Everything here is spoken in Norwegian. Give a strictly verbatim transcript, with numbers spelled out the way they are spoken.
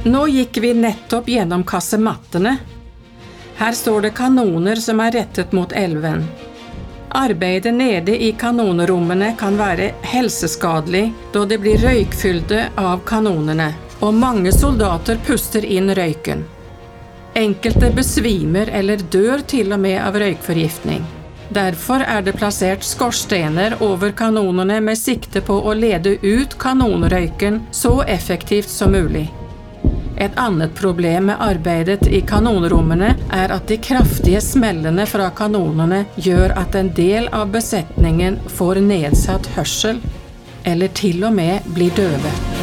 Nå gikk vi nettopp gjennom kasemattene. Her står det kanoner som er rettet mot elven. Arbeidet nede i kanonrommene kan være helseskadelig, da det blir røykfylte av kanonene, og mange soldater puster inn røyken. Enkelte besvimer eller dør til og med av røykforgiftning. Derfor er det plassert skorstener over kanonene med sikte på å lede ut kanonrøyken så effektivt som mulig. Et annet problem med arbeidet i kanonrommene er at de kraftige smellene fra kanonene gjør at en del av besetningen får nedsatt hørsel, eller til og med blir døve.